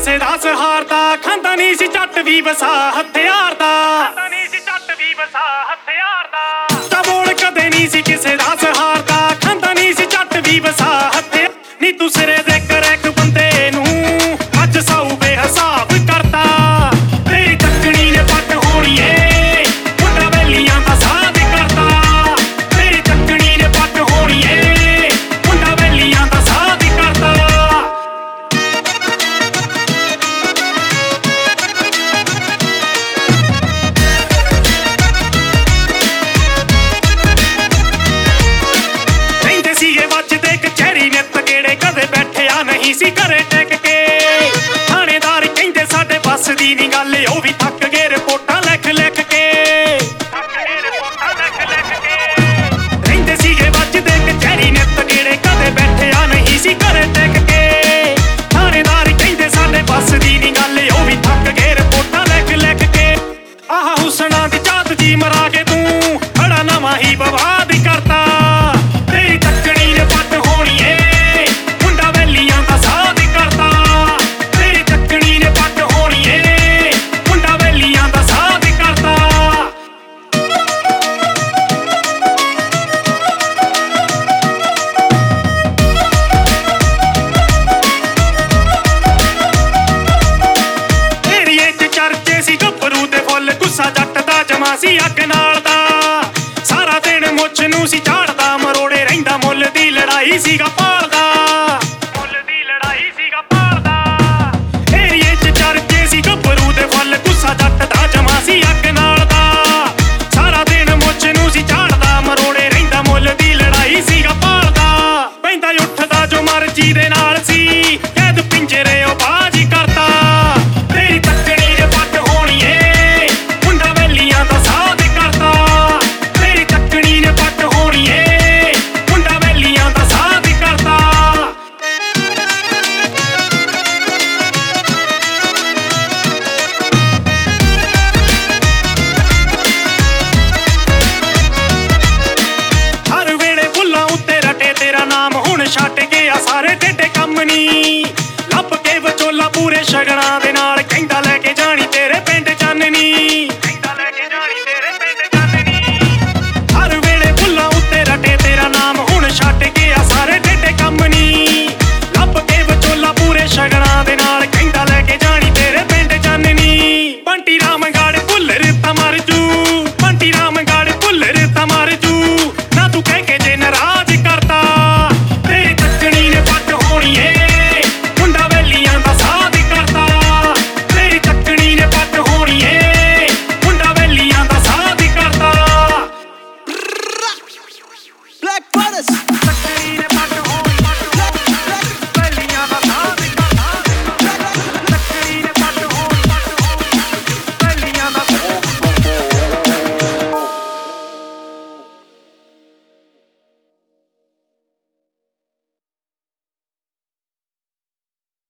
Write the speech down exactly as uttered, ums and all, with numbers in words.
ਕਿਸੇ ਦਾ ਸਹਾਰਦਾ, ਖਾਂਦਾ ਨਹੀਂ ਸੀ ਝੱਟ ਵੀ ਵਸਾ ਹਥਿਆਰ ਦਾ, ਖਾਂਦਾ ਨਹੀਂ ਸੀ ਝੱਟ ਵੀ ਵਸਾ ਹਥਿਆਰ ਦਾ। ਤਾਂ ਬੋਲ ਕਦੇ ਨਹੀਂ ਸੀ ਕਿਸੇ ਦਾ ਸਹਾਰਦਾ, ਖਾਂਦਾ ਨਹੀਂ ਸੀ ਝੱਟ ਵੀ ਵਸਾ ਹਥਿਆਰ। ਨੀ ਤੂੰ ਸਿਰੇ ਦੇ ਕਰੈਕ ਬੰਦੇ ਨੂੰ ਅੱਜ ਸਾਊ ਬੇਹਿਸਾਬ ਕਰਤਾ, ਤੇਰੀ ਤੱਕਣੀ ਨੇ ਪੱਟ ਹੋਣੀ ਏ ਮੁੰਡਾ ਵੈਲੀਆਂ ਦਾ ਸਾਥ ਕਰਤਾ, ਤੇਰੀ ਤੱਕਣੀ ਨੇ ਪੱਟ ਹੋਣੀ ਏ ਮੁੰਡਾ ਵੈਲੀਆਂ ਦਾ ਸਾਥ ਕਰਤਾ। ਰਹਿੰਦੇ ਸੀਗੇ ਵੱਜਦੇ ਕਚਹਿਰੀ ਨਿੱਤ ਗੇੜੇ, ਕਦੇ ਬੈਠਿਆ ਨਹੀਂ ਸੀ ਘਰੇ ਟਿਕ ਕੇ। ਥਾਣੇਦਾਰ ਕਹਿੰਦੇ ਸਾਡੇ ਬੱਸ ਦੀ ਨੀ ਗੱਲ, ਉਹ ਵੀ ਥੱਕ ਗਏ ਰਿਪੋਰਟਾਂ ਲਿਖ ਲਿਖ ਕੇ, ਥੱਕ ਗਏ ਰਿਪੋਰਟਾਂ ਲਿਖ ਲਿਖ ਕੇ। ਰਹਿੰਦੇ ਸੀਗੇ ਵੱਜਦੇ ਕਚਹਿਰੀ ਨਿੱਤ ਗੇੜੇ, ਕਦੇ ਬੈਠਿਆ ਨਹੀਂ ਸੀ ਘਰੇ ਟਿਕ ਕੇ। ਥਾਣੇਦਾਰ ਕਹਿੰਦੇ ਸਾਡੇ ਬੱਸ ਦੀ ਨੀ ਗੱਲ, ਉਹ ਵੀ ਥੱਕ ਗਏ ਰਿਪੋਰਟਾਂ ਲਿਖ ਲਿਖ ਕੇ। ਆਹ ਹੁਸਨਾ ਦੀ ਚਾਤ ਜੀ ਮਰਾ ਕੇ ਤੂੰ ਬੜਾ ਨਵਾਂ ਹੀ ਬਵਾਦ ਕਰਤਾ, ਤੇਰੀ ਤੱਕਣੀ ਨੇ ਪੱਟ ਹੋਣੀ ਏ ਮੁੰਡਾ ਵੈਲੀਆਂ ਦਾ ਸਾਥ ਕਰਤਾ, ਤੇਰੀ ਤੱਕਣੀ ਨੇ ਪੱਟ ਹੋਣੀ ਏ ਮੁੰਡਾ ਵੈਲੀਆਂ ਦਾ ਸਾਥ ਕਰਤਾ। ਏਰੀਏ 'ਚ ਚਰਚੇ ਸੀ ਗੱਭਰੂ ਦੇ ਫੁੱਲ, ਗੁੱਸਾ ਜੱਟ ਦਾ ਜਮਾ ਸੀ ਅੱਗ ਨਾਲ ਦਾ। ਸਾਰਾ ਦਿਨ ਮੁੱਛ ਨੂੰ ਸੀ ਝਾੜਦਾ, ਮਰੋੜੇ ਰਹਿੰਦਾ ਮੁੱਲ ਦੀ ਲੜਾਈ ਸੀਗਾ ਭਾਲਦਾ, ਮੁੱਲ ਦੀ ਲੜਾਈ ਸੀਗਾ ਭਾਲਦਾ। ਏਰੀਏ 'ਚ ਚਰਚੇ ਸੀ ਗੱਭਰੂ ਦੇ ਫੁੱਲ, ਗੁੱਸਾ ਜੱਟ ਦਾ ਜਮਾ ਸੀ ਅੱਗ ਨਾਲ ਦਾ। ਸਾਰਾ ਦਿਨ ਮੁੱਛ ਨੂੰ ਸੀ ਝਾੜਦਾ, ਮਰੋੜੇ ਰਹਿੰਦਾ ਮੁੱਲ ਦੀ ਲੜਾਈ ਸੀਗਾ ਭਾਲਦਾ। ਪੈਂਦਾ ਉੱਠਦਾ ਜੋ ਮਰਜੀ ਦੇ ਨਾਲ ਸੀ, ਕੈਦ ਪਿੰਜਰੇ ਉਹ ਬਾਜੀ ਕਰਤਾ, ਤੇਰੀ ਤੱਕਣੀ ਨੇ ਪੱਟ ਹੋਣੀ ਏ ਮੁੰਡਾ ਵੈਲੀਆਂ ਦਾ ਸਾਥ ਕਰਤਾ, ਤੇਰੀ ਤੱਕਣੀ ਨੇ ਪੱਟ ਹੋਣੀ ਏ ਮੁੰਡਾ ਵੈਲੀਆਂ ਦਾ ਸਾਥ ਕਰਤਾ। ਹਰ ਵੇਲੇ ਫੁੱਲਾਂ ਉੱਤੇ ਰਟੇ ਤੇਰਾ ਨਾਮ, ਹੁਣ ਛੱਡ ਗਿਆ ਸਾਰੇ ਟੇਢੇ ਕੰਮ ਨੀ। ਲੱਭ ਕੇ ਵਿਚੋਲਾ ਪੂਰੇ ਸ਼ਗਨਾਂ ਦੇ ਨਾਲ, ਕਹਿੰਦਾ ਲੈ ਕੇ ਜਾਣੀ ਤੇਰੇ ਪਿੰਡ ਚਾਨਣੀ, ਕਹਿੰਦਾ ਲੈ ਕੇ ਜਾਣੀ ਤੇਰੇ ਪਿੰਡ ਚਾਨਣੀ। ਹਰ ਵੇਲੇ ਫੁੱਲਾਂ ਉੱਤੇ ਰਟੇ ਤੇਰਾ ਨਾਮ, ਹੁਣ ਛੱਡ ਗਿਆ ਸਾਰੇ ਟੇਢੇ ਕੰਮ ਨੀ। ਲੱਭ ਕੇ ਵਿਚੋਲਾ ਪੂਰੇ ਸ਼ਗਨਾਂ ਦੇ ਨਾਲ, ਕਹਿੰਦਾ ਲੈ ਕੇ ਜਾਣੀ ਤੇਰੇ ਪਿੰਡ ਚਾਨਣੀ। ਬੰਟੀ ਰਾਮਗੜ੍ਹ ਭੁੱਲਰ ਤਾਂ ਮਰ ਜੂ, ਬੰਟੀ ਰਾਮਗੜ੍ਹ ਭੁੱਲਰ ਤਾਂ ਮਰ ਜੂ, ਨਾ ਤੂੰ ਕਹਿ ਕੇ ਜੇ ਨਾਰਾਜ਼ ਕਰਤਾ, ਤੇਰੀ ਤੱਕਣੀ ਨੇ ਪੱਟ ਹੋਣੀ ਏ ਮੁੰਡਾ ਵੈਲੀਆਂ ਦਾ ਸਾਥ ਕਰਤਾ, ਤੇਰੀ ਤੱਕਣੀ ਨੇ ਪੱਟ ਹੋਣੀ ਏ ਮੁੰਡਾ ਵੈਲੀਆਂ ਦਾ ਸਾਥ ਕਰਤਾ। Black Brothers